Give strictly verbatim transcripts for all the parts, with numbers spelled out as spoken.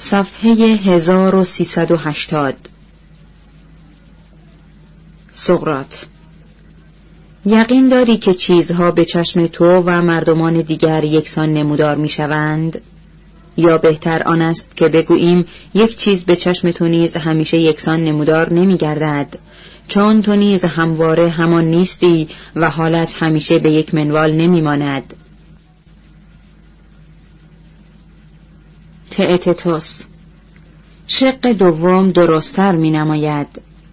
صفحه هزار و سیصد و هشتاد. سقراط: یقین داری که چیزها به چشم تو و مردمان دیگر یکسان نمودار می شوند؟ یا بهتر آن است که بگوییم یک چیز به چشم تو نیز همیشه یکسان نمودار نمی گردد، چون تو نیز همواره همان نیستی و حالت همیشه به یک منوال نمی ماند. تئتتوس: شق دوم درست‌تر می نماید.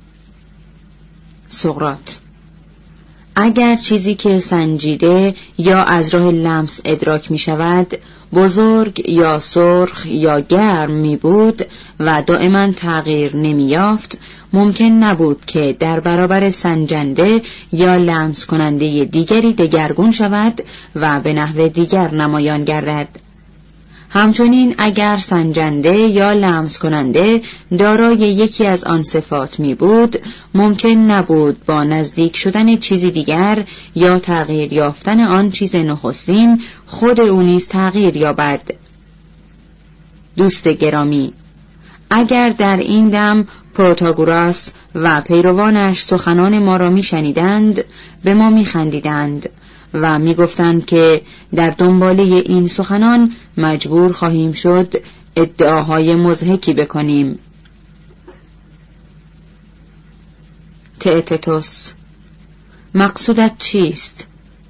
سقراط: اگر چیزی که سنجیده یا از راه لمس ادراک می شود بزرگ یا سرخ یا گرم می بود و دائما تغییر نمی یافت، ممکن نبود که در برابر سنجنده یا لمس کننده دیگری دگرگون شود و به نحو دیگر نمایان گردد. همچنین اگر سنجنده یا لمس کننده دارای یکی از آن صفات می بود، ممکن نبود با نزدیک شدن چیزی دیگر یا تغییر یافتن آن چیز نخستین خود او نیز تغییر یابد. دوست گرامی، اگر در این دم پروتاگوراس و پیروانش سخنان ما را می شنیدند، به ما می خندیدند و می گفتند که در دنباله این سخنان مجبور خواهیم شد ادعاهای مضحکی بکنیم. تئتتوس: مقصودت چیست؟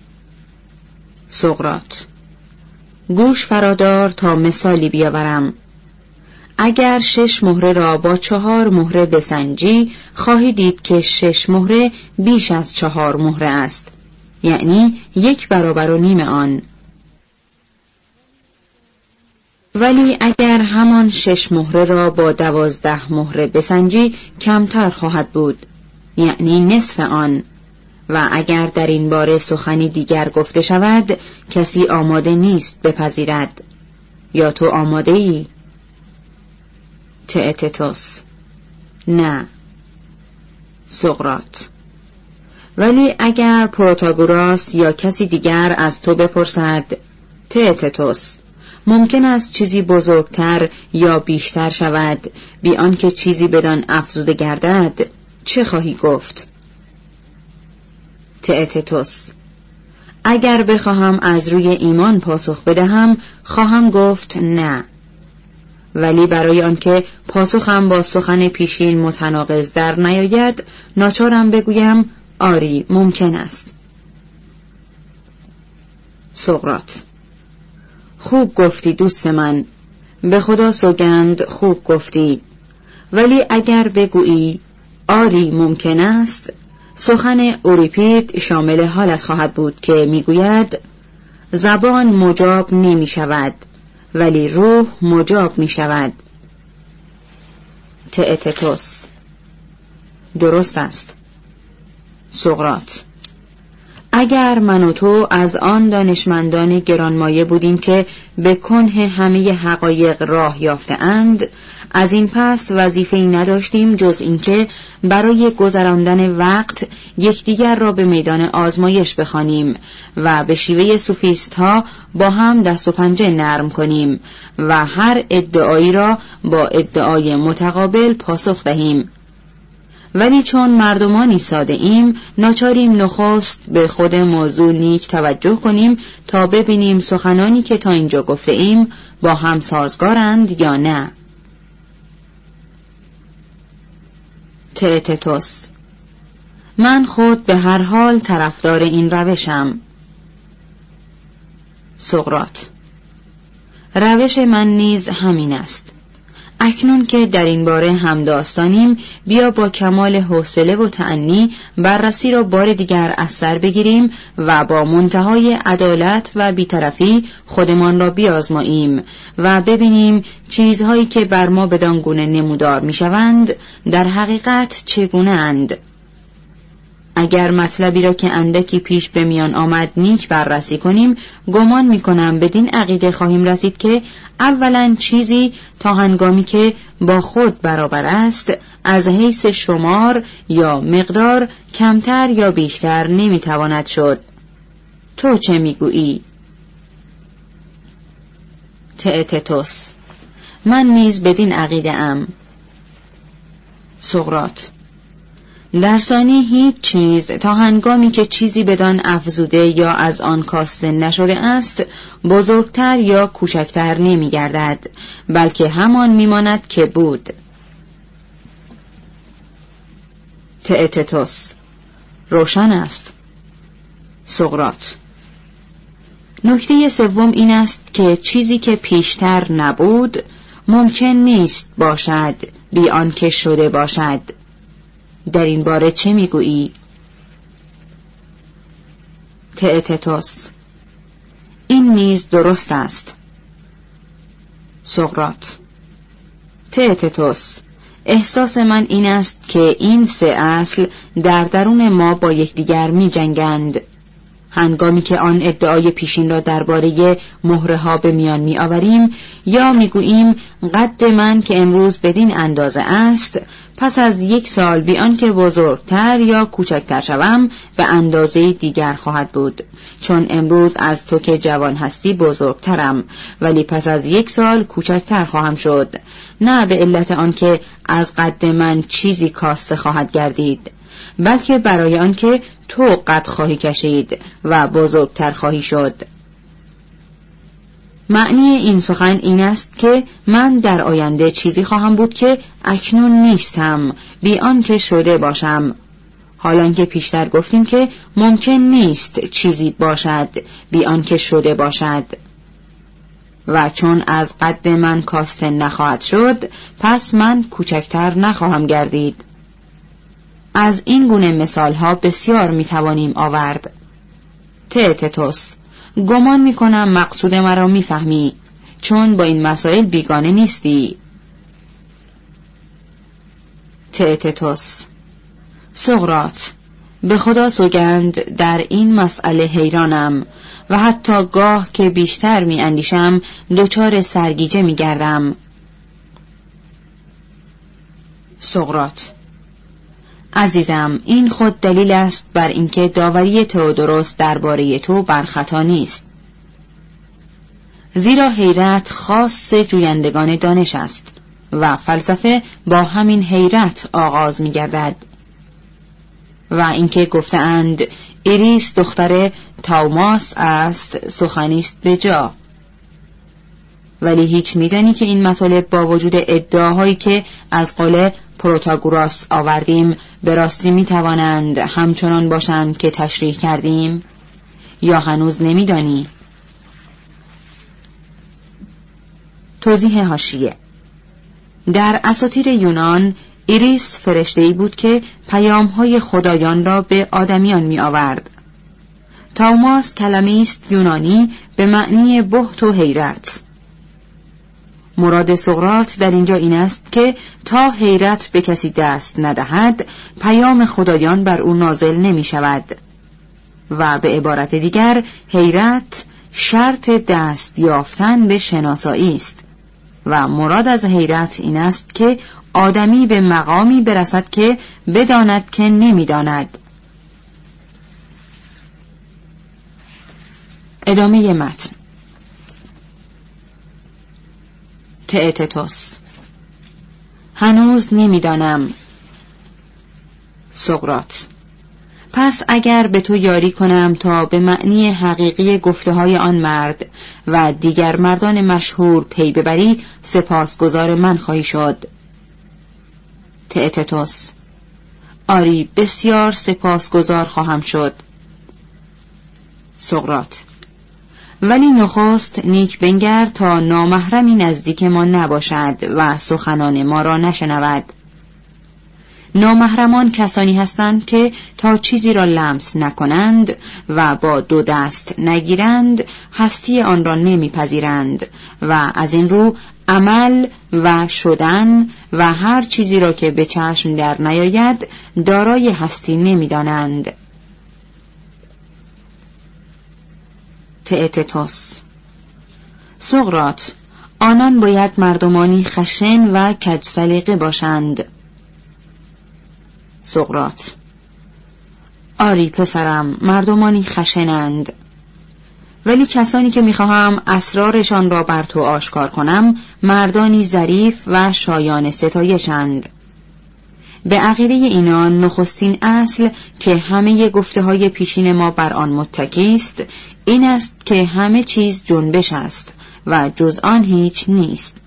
سقراط: گوش فرادار تا مثالی بیاورم. اگر شش مهره را با چهار مهره بسنجی، خواهی دید که شش مهره بیش از چهار مهره است، یعنی یک برابر و نیم آن. ولی اگر همان شش مهره را با دوازده مهره بسنجی، کمتر خواهد بود، یعنی نصف آن. و اگر در این باره سخنی دیگر گفته شود، کسی آماده نیست بپذیرد. یا تو آماده ای؟ تئتتوس: نه. سقراط: ولی اگر پروتاگوراس یا کسی دیگر از تو بپرسد: تئتتوس، ممکن است چیزی بزرگتر یا بیشتر شود بی آنکه چیزی بدان افزوده گردد، چه خواهی گفت؟ تئتتوس: اگر بخواهم از روی ایمان پاسخ بدهم، خواهم گفت نه. ولی برای آنکه پاسخم با سخن پیشین متناقض در نیاید، ناچارم بگویم آری، ممکن است. سقراط: خوب گفتی دوست من، به خدا سوگند خوب گفتی. ولی اگر بگویی آری ممکن است، سخن اوریپید شامل حالت خواهد بود که میگوید زبان مجاب نمی شود ولی روح مجاب می شود. تئتتوس: درست است. سقراط: اگر من و تو از آن دانشمندان گرانمایه بودیم که به کنه همه حقایق راه یافته اند، از این پس وظیفه‌ای نداشتیم جز اینکه برای گذراندن وقت یکدیگر را به میدان آزمایش بخوانیم و به شیوه سوفیست ها با هم دست و پنجه نرم کنیم و هر ادعایی را با ادعای متقابل پاسخ دهیم. ولی چون مردمانی ساده ایم، ناچاریم نخست به خود موضوع نیک توجه کنیم تا ببینیم سخنانی که تا اینجا گفته ایم با هم سازگارند یا نه. تئتتوس: من خود به هر حال طرفدار این روشم. سقراط: روش من نیز همین است. اکنون که در این باره همداستانیم، بیا با کمال حوصله و تأنی بررسی را بار دیگر از سر بگیریم و با منتهای عدالت و بی‌طرفی خودمان را بیازماییم و ببینیم چیزهایی که بر ما بدان گونه نمودار میشوند در حقیقت چگونه اند. اگر مطلبی را که اندکی پیش به میان آمد نیک بررسی کنیم، گمان میکنم بدین عقیده خواهیم رسید که اولا چیزی تا هنگامی که با خود برابر است از حیث شمار یا مقدار کمتر یا بیشتر نمیتواند شد. تو چه میگویی؟ تئتتوس: من نیز بدین عقیده ام. سقراط: در ثانی هیچ چیز تا هنگامی که چیزی بدان افزوده یا از آن کاسته نشده است بزرگتر یا کوچکتر نمی گردد، بلکه همان می ماند که بود. تئتتوس: روشن است. سقراط: نکته سوم این است که چیزی که پیشتر نبود ممکن نیست باشد بی آنکه شده باشد. در این باره چه میگویی؟ تئتتوس: این نیز درست است. سقراط: تئتتوس، احساس من این است که این سه اصل در درون ما با یکدیگر می جنگند. هنگامی که آن ادعای پیشین را درباره مهره ها به میان می آوریم یا می گوییم قد من که امروز بدین اندازه است پس از یک سال بی آنکه بزرگتر یا کوچکتر شوم به اندازه دیگر خواهد بود، چون امروز از تو که جوان هستی بزرگترم ولی پس از یک سال کوچکتر خواهم شد، نه به علت آنکه از قد من چیزی کاسته خواهد گردید، بلکه برای آنکه تو قد خواهی کشید و بزرگتر خواهی شد. معنی این سخن این است که من در آینده چیزی خواهم بود که اکنون نیستم بی آنکه شده باشم، حالان که پیشتر گفتیم که ممکن نیست چیزی باشد بی آنکه شده باشد. و چون از قد من کاسته نخواهد شد پس من کوچکتر نخواهم گردید. از این گونه مثال ها بسیار می توانیم آورد. تئتتوس: گمان می کنم مقصود مرا می فهمی، چون با این مسائل بیگانه نیستی. تئتتوس: سقراط، به خدا سوگند در این مسئله حیرانم و حتی گاه که بیشتر می اندیشم دچار سرگیجه می گردم. سقراط: عزیزم، این خود دلیل است بر اینکه داوری تئودوروس درباره تو بر خطا نیست، زیرا حیرت خاص جویندگان دانش است و فلسفه با همین حیرت آغاز می‌گردد. و اینکه گفتند ایریس دختر تائوماس است سخنی است به جا، ولی هیچ میدانی که این مطالب با وجود ادعاهایی که از قول پروتاگوراس آوردیم به راستی می توانند همچنان باشند که تشریح کردیم؟ یا هنوز نمیدانی؟ توضیح حاشیه: در اساطیر یونان ایریس فرشته‌ای بود که پیام‌های خدایان را به آدمیان می آورد. تائوماس کلمه‌ای است یونانی به معنی بهت و حیرت. مراد سقراط در اینجا این است که تا حیرت به کسی دست ندهد پیام خدایان بر او نازل نمی شود و به عبارت دیگر حیرت شرط دست یافتن به شناسایی است و مراد از حیرت این است که آدمی به مقامی برسد که بداند که نمی داند. ادامه متن. تئتتوس: هنوز نمیدانم. سقراط: پس اگر به تو یاری کنم تا به معنی حقیقی گفته های آن مرد و دیگر مردان مشهور پی ببری سپاسگزار من خواهی شد. تئتتوس: آری، بسیار سپاسگزار خواهم شد. سقراط: ولی نخست نیک بنگر تا نامحرمی نزدیک ما نباشد و سخنان ما را نشنود. نامحرمان کسانی هستند که تا چیزی را لمس نکنند و با دو دست نگیرند هستی آن را نمیپذیرند و از این رو عمل و شدن و هر چیزی را که به چشم در نیاید دارای هستی نمیدانند. تئتتوس: سقراط، آنان باید مردمانی خشن و کج سلیقه باشند. سقراط: آری پسرم، مردمانی خشنند. ولی کسانی که میخواهم اسرارشان را بر تو آشکار کنم مردانی ظریف و شایان ستایشند. به عقیده اینان نخستین اصل که همه گفته های پیشین ما بر آن متکی است این است که همه چیز جنبش است و جز آن هیچ نیست.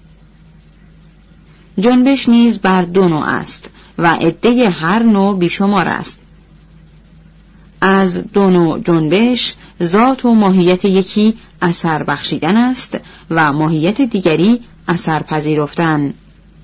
جنبش نیز بر دو نوع است و عده هر نوع بیشمار است. از دو نوع جنبش ذات و ماهیت یکی اثر بخشیدن است و ماهیت دیگری اثر پذیرفتن.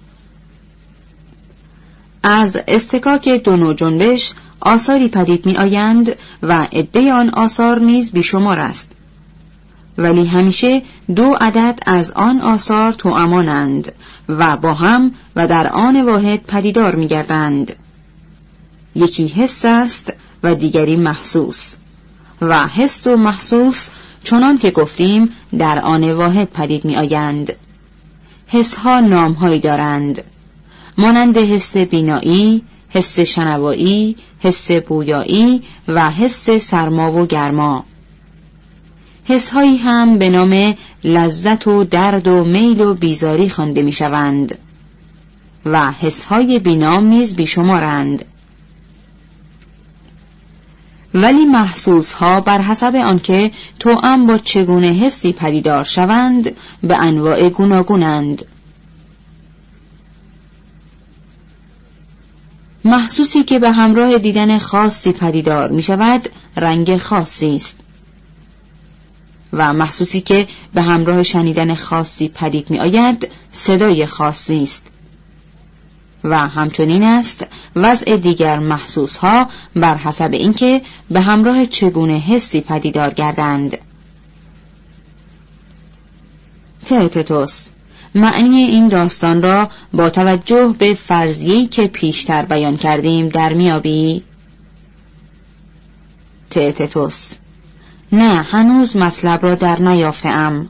از استکاک دو نوع جنبش آثاری پدید می آیند و عده آن آثار نیز بیشمار است، ولی همیشه دو عدد از آن آثار توأمانند و با هم و در آن واحد پدیدار می گردند. یکی حس است و دیگری محسوس، و حس و محسوس چنان که گفتیم در آن واحد پدید می آیند. حس ها نام هایی دارند، مانند حس بینایی، حس شنوایی، حس بویایی و حس سرما و گرما. حس هایی هم به نام لذت و درد و میل و بیزاری خوانده می شوند و حس های بینام نیز بیشمارند. ولی محسوس ها بر حسب آنکه توأم با چگونه حسی پدیدار شوند به انواع گوناگونند. محسوسی که به همراه دیدن خاصی پدیدار می شود رنگ خاصی است و محسوسی که به همراه شنیدن خاصی پدید می آید صدای خاصی است و همچنین است وضع دیگر محسوس ها بر حسب اینکه به همراه چگونه حسی پدیدار گردند. تئتتوس، معنی این داستان را با توجه به فرضیه‌ای که پیشتر بیان کردیم در میابی؟ تئتتوس: نه، هنوز مطلب را در نیافته‌ام.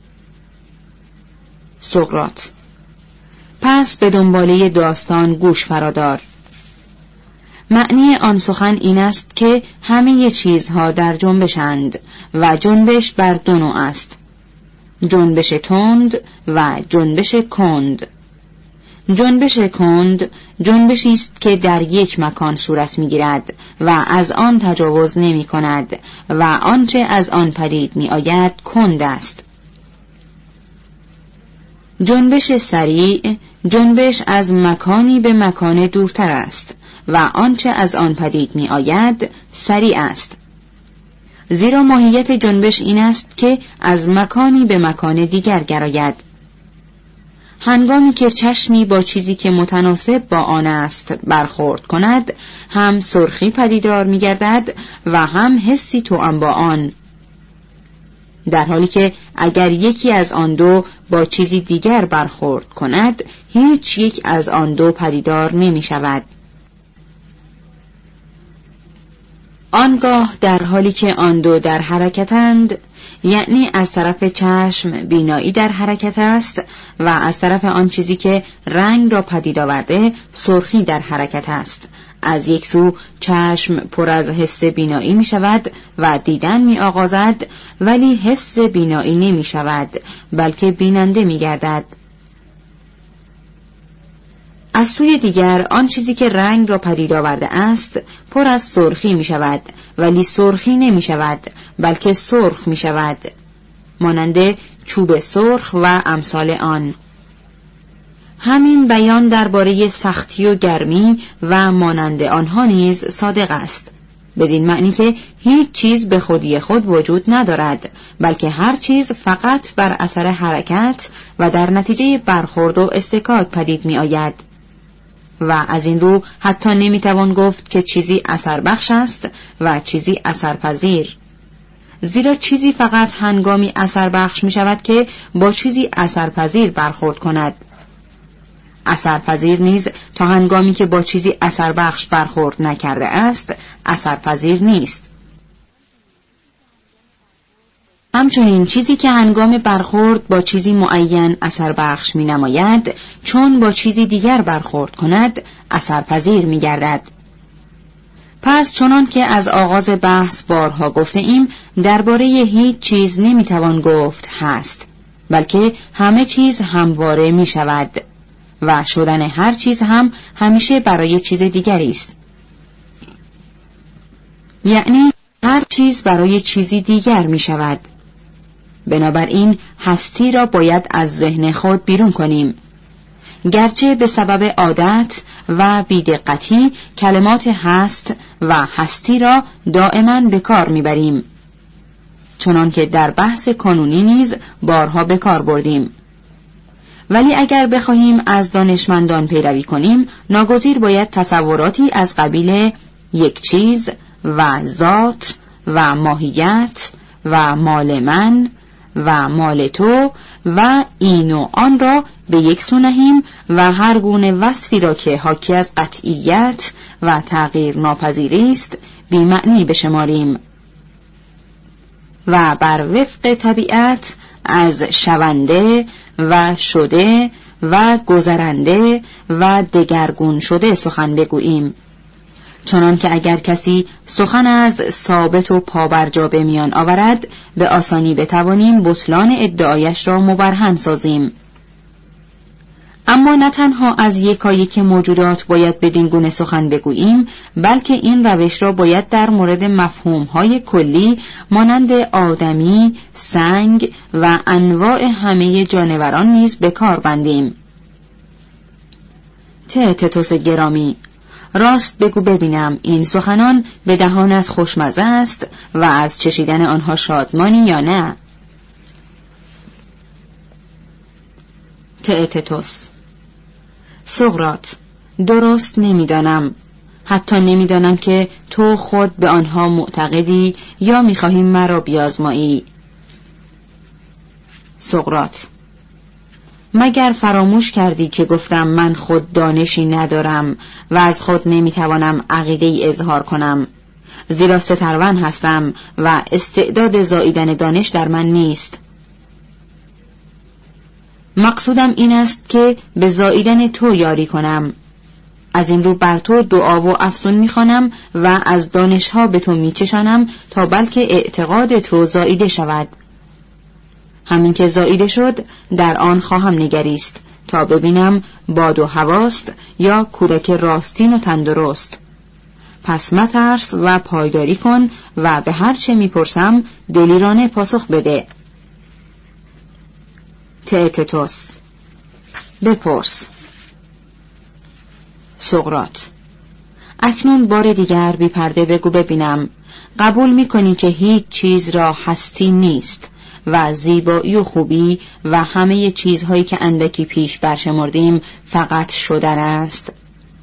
سقراط: پس به دنباله داستان گوش فرادار. معنی آن سخن این است که همه چیزها در جنبشند و جنبش بر دو نوع است: جنبش تند و جنبش کند. جنبش کند جنبشی است که در یک مکان صورت می‌گیرد و از آن تجاوز نمی‌کند و آنچه از آن پدید می‌آید کند است. جنبش سریع جنبش از مکانی به مکان دورتر است و آنچه از آن پدید می‌آید سریع است. زیرا ماهیت جنبش این است که از مکانی به مکان دیگر گراید. هنگامی که چشمی با چیزی که متناسب با آن است برخورد کند، هم سرخی پدیدار می‌گردد و هم حسی توأم با آن، در حالی که اگر یکی از آن دو با چیزی دیگر برخورد کند، هیچ یک از آن دو پدیدار نمی‌شود. آنگاه در حالی که آن دو در حرکتند، یعنی از طرف چشم بینایی در حرکت است و از طرف آن چیزی که رنگ را پدید آورده سرخی در حرکت است، از یک سو چشم پر از حس بینایی می شود و دیدن می آغازد، ولی حس بینایی نمی شود بلکه بیننده می گردد. از سوی دیگر آن چیزی که رنگ را پدید آورده است پر از سرخی می شود، ولی سرخی نمی شود بلکه سرخ می شود، مانند چوب سرخ و امثال آن. همین بیان درباره سختی و گرمی و مانند آنها نیز صادق است، بدین معنی که هیچ چیز به خودی خود وجود ندارد، بلکه هر چیز فقط بر اثر حرکت و در نتیجه برخورد و استکاک پدید می آید. و از این رو حتی نمیتوان گفت که چیزی اثر بخش است و چیزی اثر پذیر، زیرا چیزی فقط هنگامی اثر بخش می شود که با چیزی اثر پذیر برخورد کند. اثر پذیر نیز تا هنگامی که با چیزی اثر بخش برخورد نکرده است اثر پذیر نیست. همچنین چیزی که هنگام برخورد با چیزی معین اثر بخش می نماید، چون با چیزی دیگر برخورد کند اثر پذیر می گردد. پس چنان که از آغاز بحث بارها گفته ایم، درباره هیچ چیز نمیتوان گفت هست، بلکه همه چیز همواره می شود و شدن هر چیز هم همیشه برای چیز دیگری است. یعنی هر چیز برای چیزی دیگر می شود. بنابراین هستی را باید از ذهن خود بیرون کنیم. گرچه به سبب عادت و بی‌دقتی کلمات هست و هستی را دائما به کار میبریم، چنان که در بحث کانونی نیز بارها به کار بردیم. ولی اگر بخواهیم از دانشمندان پیروی کنیم، ناگزیر باید تصوراتی از قبیل یک چیز و ذات و ماهیت و مال من و مال تو و این و آن را به یک سو نهیم و هر گونه وصفی را که حاکی از قطعیت و تغییر ناپذیری است بی معنی بشماریم و بر وفق طبیعت از شونده و شده و گذرنده و دگرگون شده سخن بگوییم، چنان که اگر کسی سخن از ثابت و پابرجا به میان آورد، به آسانی بتوانیم بطلان ادعایش را مبرهن سازیم. اما نه تنها از یکایک موجودات باید بدین گونه سخن بگوییم، بلکه این روش را باید در مورد مفهوم‌های کلی مانند آدمی، سنگ و انواع همه جانوران نیز به کار بندیم. تئتتوس گرامی، راست بگو ببینم، این سخنان به دهانت خوشمزه است و از چشیدن آنها شادمانی یا نه؟ تئتتوس: سقراط، درست نمیدانم، حتی نمیدانم که تو خود به آنها معتقدی یا میخواهی مرا بیازمایی. سقراط: مگر فراموش کردی که گفتم من خود دانشی ندارم و از خود نمیتوانم عقیده‌ای اظهار کنم، زیرا سترون هستم و استعداد زاییدن دانش در من نیست. مقصودم این است که به زاییدن تو یاری کنم. از این رو بر تو دعا و افسون میخوانم و از دانشها به تو میچشانم تا بلکه اعتقاد تو زاییده شود. همین که زاییده شد در آن خواهم نگریست تا ببینم باد و هواست یا کودک راستین و تندرست. پس مترس و پایداری کن و به هر چه میپرسم دلیرانه پاسخ بده. تئتتوس: بپرس. سقراط: اکنون بار دیگر بی پرده بگو ببینم، قبول میکنی که هیچ چیز را هستی نیست و زیبایی و خوبی و همه چیزهایی که اندکی پیش برشمردیم فقط شدن است؟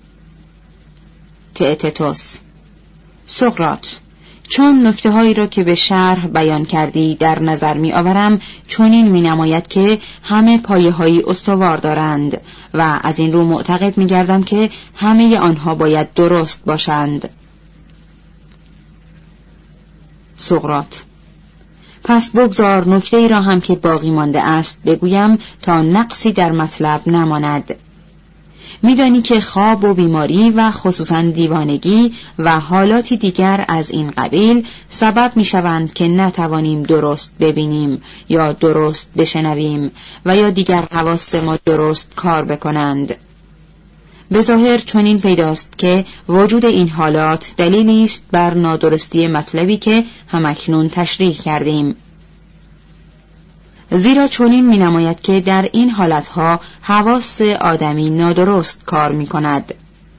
تئتتوس: سقراط، چون نکته هایی را که به شرح بیان کردی در نظر می آورم، چنین می نماید که همه پایه هایی استوار دارند و از این رو معتقد می گردم که همه آنها باید درست باشند. سقراط: پس بگذار نکته ای را هم که باقی مانده است بگویم تا نقصی در مطلب نماند. میدانی که خواب و بیماری و خصوصاً دیوانگی و حالاتی دیگر از این قبیل سبب میشوند که نتوانیم درست ببینیم یا درست بشنویم و یا دیگر حواس ما درست کار بکنند. به ظاهر چنین پیداست که وجود این حالات دلیلی است بر نادرستی مطلبی که همکنون تشریح کردیم. زیرا چنین می نماید که در این حالتها حواس آدمی نادرست کار می کند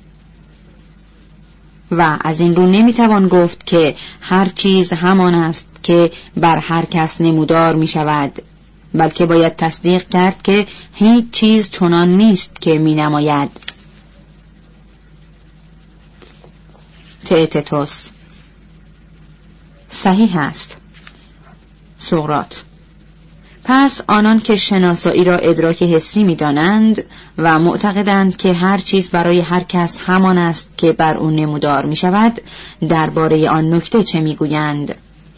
و از این رو نمی توان گفت که هر چیز همان است که بر هر کس نمودار می شود، بلکه باید تصدیق کرد که هیچ چیز چنان نیست که می نماید. تئتتوس: صحیح است. سقراط: پس آنان که شناسایی را ادراک حسی می دانند و معتقدند که هر چیز برای هر کس همان است که بر او نمودار می شود، درباره آن نکته چه می گویند؟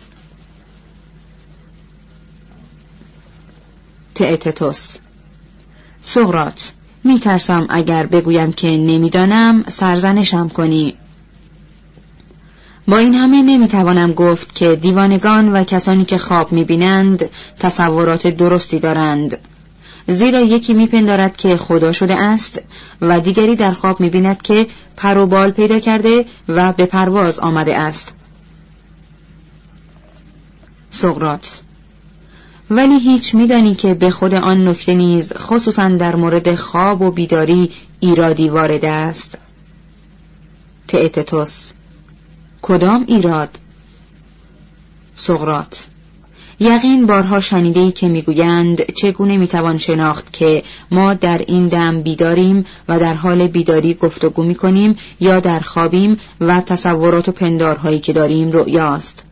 تئتتوس: سقراط، می ترسم اگر بگویم که نمی دانم سرزنشم کنی. با این همه نمیتوانم گفت که دیوانگان و کسانی که خواب میبینند تصورات درستی دارند، زیرا یکی میپندارد که خدا شده است و دیگری در خواب میبیند که پر و بال پیدا کرده و به پرواز آمده است. سقراط: ولی هیچ میدانی که به خود آن نکته نیز خصوصا در مورد خواب و بیداری ایرادی وارد است؟ تئتتوس: کدام ایراد؟ سقراط: یقین بارها شنیده‌ای که میگویند چگونه میتوان شناخت که ما در این دم بیداریم و در حال بیداری گفتگو میکنیم یا در خوابیم و تصورات و پندارهایی که داریم رؤیاست.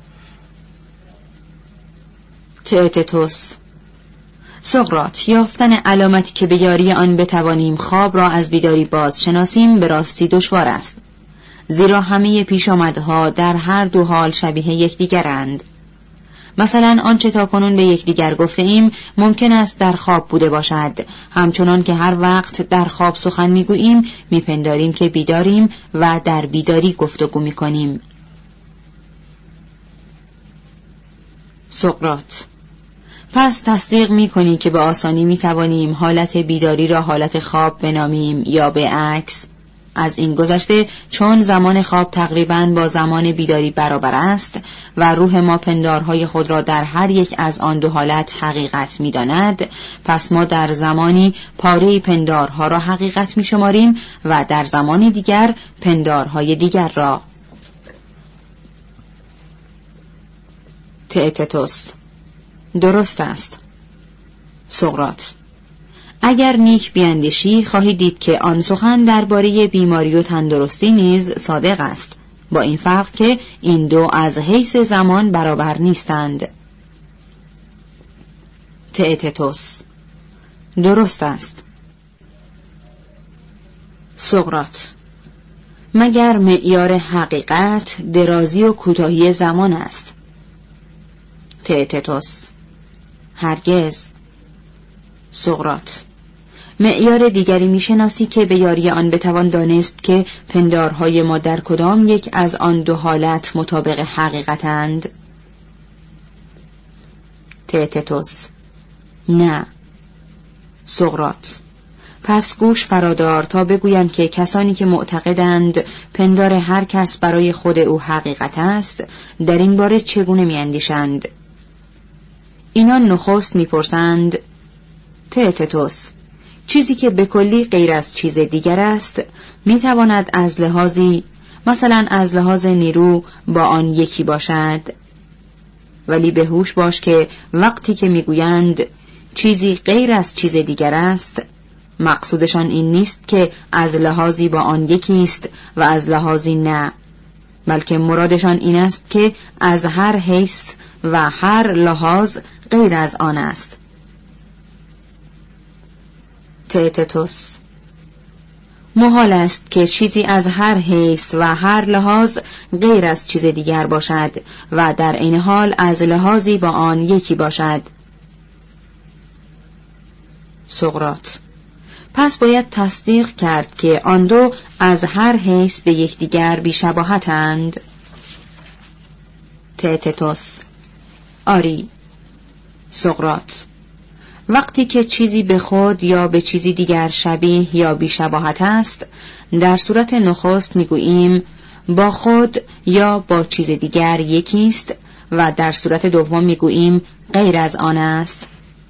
تئتتوس: سقراط: یافتن علامتی که به یاری آن بتوانیم خواب را از بیداری باز شناسیم به راستی دشوار است، زیرا همه پیشامدها در هر دو حال شبیه یکدیگرند. مثلا آنچه تاکنون به یکدیگر گفته ایم ممکن است در خواب بوده باشد، همچنان که هر وقت در خواب سخن میگوییم میپنداریم که بیداریم و در بیداری گفتگو میکنیم. سقراط: پس تصدیق میکنی که به آسانی میتوانیم حالت بیداری را حالت خواب بنامیم یا به عکس؟ از این گذشته چون زمان خواب تقریباً با زمان بیداری برابر است و روح ما پندارهای خود را در هر یک از آن دو حالت حقیقت می‌داند، پس ما در زمانی پاره پندارها را حقیقت می‌شماریم و در زمان دیگر پندارهای دیگر را. تئتتوس: درست است. سقراط: اگر نیک بیاندیشی خواهی دید که آن سخن درباره بیماری و تندرستی نیز صادق است، با این فرق که این دو از حیث زمان برابر نیستند. تئتتوس: درست است. سقراط: مگر معیار حقیقت درازی و کوتاهی زمان است؟ تئتتوس: هرگز. سقراط: معیار دیگری میشناسی که به یاری آن بتوان دانست که پندارهای ما در کدام یک از آن دو حالت مطابق حقیقتند؟ تئتتوس: نه. سقراط: پس گوش فرادار تا بگویم که کسانی که معتقدند پندار هر کس برای خود او حقیقت است در این باره چگونه میاندیشند؟ اینان نخست میپرسند: تئتتوس، چیزی که به کلی غیر از چیز دیگر است میتواند از لحاظی مثلا از لحاظ نیرو با آن یکی باشد؟ ولی به هوش باش که وقتی که میگویند چیزی غیر از چیز دیگر است، مقصودشان این نیست که از لحاظی با آن یکی است و از لحاظی نه، بلکه مرادشان این است که از هر حیث و هر لحاظ غیر از آن است. تئتتوس: محال است که چیزی از هر حیث و هر لحاظ غیر از چیز دیگر باشد و در این حال از لحاظی با آن یکی باشد. سقراط: پس باید تصدیق کرد که آن دو از هر حیث به یکدیگر بی‌شباهتند. تئتتوس: آری. سقراط: وقتی که چیزی به خود یا به چیزی دیگر شبیه یا بی‌شباهت است، در صورت نخست میگوییم با خود یا با چیز دیگر یکی است و در صورت دوم میگوییم غیر از آن است.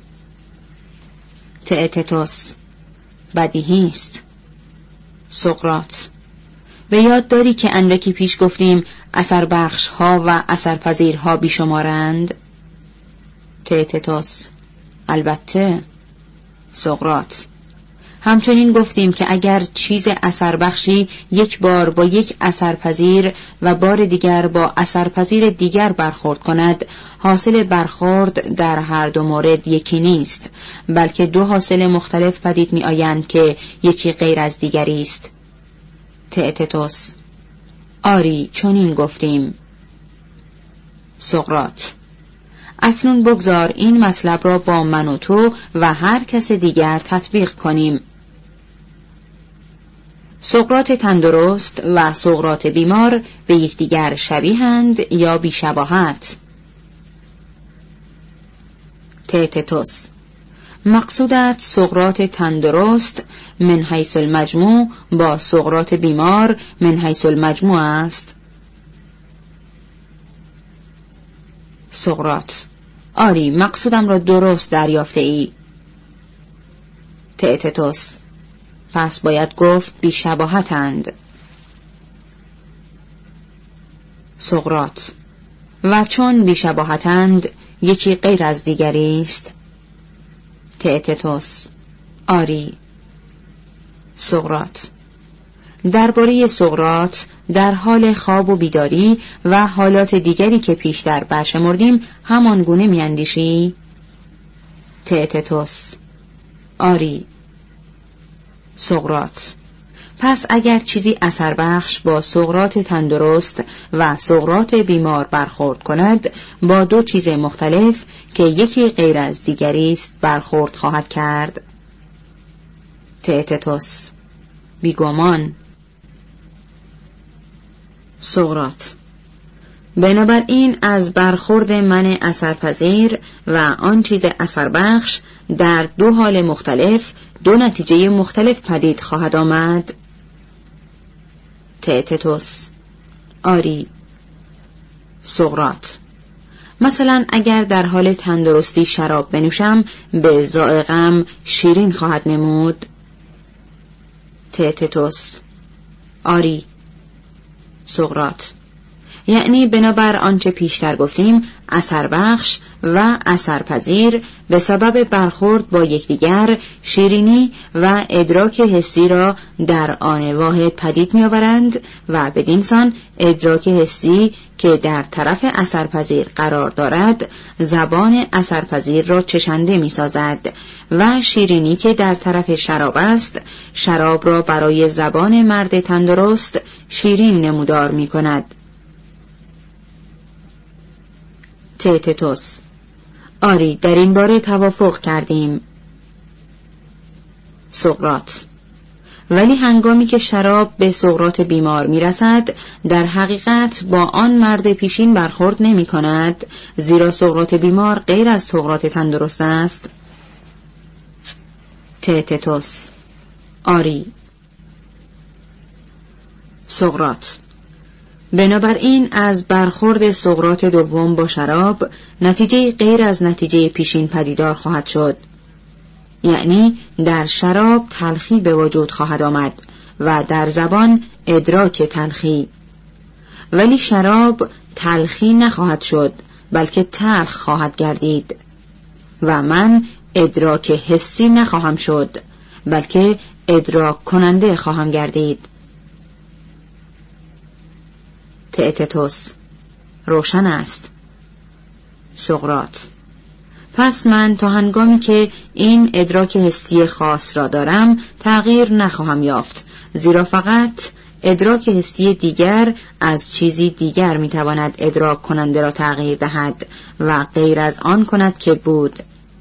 تئتتوس: بدیهی است. سقراط: به یاد داری که اندکی پیش گفتیم اثر بخش ها و اثر پذیر ها بیشمارند؟ تئتتوس: البته. سقراط: همچنین گفتیم که اگر چیز اثر بخشی یک بار با یک اثر پذیر و بار دیگر با اثر پذیر دیگر برخورد کند، حاصل برخورد در هر دو مورد یکی نیست، بلکه دو حاصل مختلف پدید می آیند که یکی غیر از دیگری است. تئتتوس: آری، چنین گفتیم. سقراط: اکنون بگذار این مطلب را با من و تو و هر کس دیگر تطبیق کنیم. سقراط تندرست و سقراط بیمار به یکدیگر شبیهند یا بیشباهت؟ تئتتوس: مقصودت سقراط تندرست من حیث المجموع با سقراط بیمار من حیث المجموع است؟ سقراط: آری، مقصودم را درست دریافته ای. تئتتوس: پس باید گفت بیشباهتند. سقراط: و چون بیشباهتند یکی غیر از دیگری است؟ تئتتوس: آری. سقراط: درباره سقراط در حال خواب و بیداری و حالات دیگری که پیشتر برشمردیم همان گونه میاندیشی؟ تئتتوس: آری. سقراط: پس اگر چیزی اثر بخش با سقراط تندرست و سقراط بیمار برخورد کند، با دو چیز مختلف که یکی غیر از دیگری است برخورد خواهد کرد؟ تئتتوس: بیگمان. سقراط: بنابراین از برخورد من اثرپذیر و آن چیز اثر بخش در دو حال مختلف دو نتیجه مختلف پدید خواهد آمد؟ تئتتوس: آری. سقراط: مثلا اگر در حال تندرستی شراب بنوشم به ذائقه‌ام شیرین خواهد نمود؟ تئتتوس: آری. سقراط: یعنی بنابر آنچه پیشتر گفتیم اثر بخش و اثر پذیر به سبب برخورد با یکدیگر شیرینی و ادراک حسی را در آن واحد پدید می‌آورند و بدین سان ادراک حسی که در طرف اثر پذیر قرار دارد زبان اثر پذیر را چشنده می‌سازد و شیرینی که در طرف شراب است شراب را برای زبان مرد تندرست شیرین نمودار می‌کند. تئتتوس: آری، در این باره توافق کردیم. سقراط: ولی هنگامی که شراب به سقراط بیمار میرسد در حقیقت با آن مرد پیشین برخورد نمی کند، زیرا سقراط بیمار غیر از سقراط تندرست است؟ تئتتوس: آری. سقراط: بنابراین از برخورد سقراط دوم با شراب نتیجه غیر از نتیجه پیشین پدیدار خواهد شد، یعنی در شراب تلخی به وجود خواهد آمد و در زبان ادراک تلخی، ولی شراب تلخی نخواهد شد بلکه تلخ خواهد گردید و من ادراک حسی نخواهم شد بلکه ادراک کننده خواهم گردید. تئتتوس: روشن است. سقراط: پس من تا هنگامی که این ادراک حسی خاص را دارم تغییر نخواهم یافت، زیرا فقط ادراک حسی دیگر از چیزی دیگر میتواند ادراک کننده را تغییر دهد و غیر از آن کند که بود.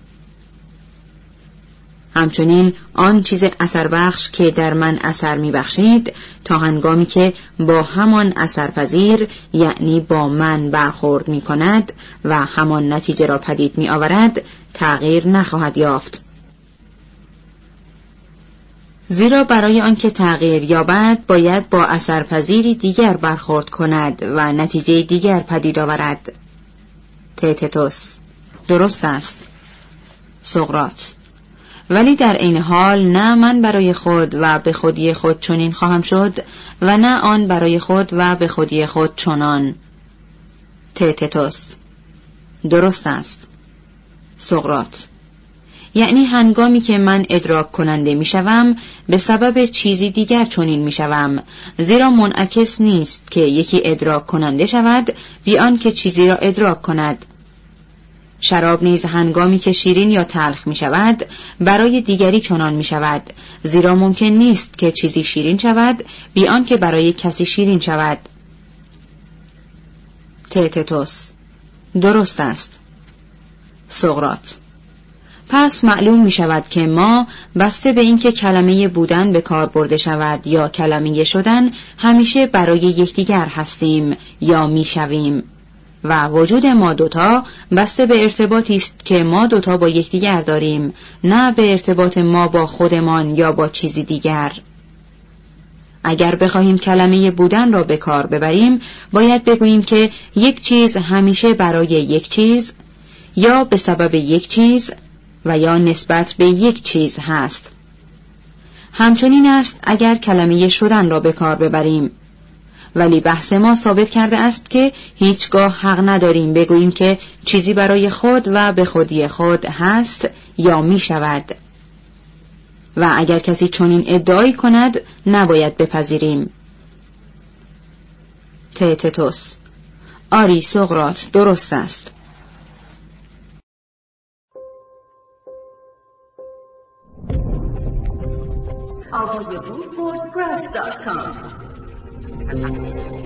همچنین آن چیز اثر بخش که در من اثر می بخشید تا هنگامی که با همان اثر پذیر یعنی با من برخورد می کند و همان نتیجه را پدید می آورد تغییر نخواهد یافت، زیرا برای آنکه تغییر یابد باید با اثر پذیری دیگر برخورد کند و نتیجه دیگر پدید آورد. تئتتوس: درست است. سقراط: ولی در این حال نه من برای خود و به خودی خود چنین خواهم شد و نه آن برای خود و به خودی خود چنان. تئتتوس: درست است. سقراط: یعنی هنگامی که من ادراک کننده می شوم به سبب چیزی دیگر چنین می شوم، زیرا منعکس نیست که یکی ادراک کننده شود بی آن که چیزی را ادراک کند. شراب نیز هنگامی که شیرین یا تلخ می شود برای دیگری چنان می شود، زیرا ممکن نیست که چیزی شیرین شود بی آن که برای کسی شیرین شود. تئتتوس: درست است. سقراط: پس معلوم می شود که ما بسته به اینکه کلمه بودن به کار برده شود یا کلمه شدن همیشه برای یکدیگر هستیم یا می شویم و وجود ما دوتا بسته به ارتباطی است که ما دوتا با یکدیگر داریم، نه به ارتباط ما با خودمان یا با چیزی دیگر. اگر بخواهیم کلمه بودن را به کار ببریم، باید بگوییم که یک چیز همیشه برای یک چیز یا به سبب یک چیز و یا نسبت به یک چیز هست. همچنین است اگر کلمه شدن را به کار ببریم، ولی بحث ما ثابت کرده است که هیچگاه حق نداریم بگوییم که چیزی برای خود و به خودی خود هست یا می شود. و اگر کسی چنین ادعایی کند نباید بپذیریم. تئتتوس: آری سقراط، درست است. audiobook for press dot com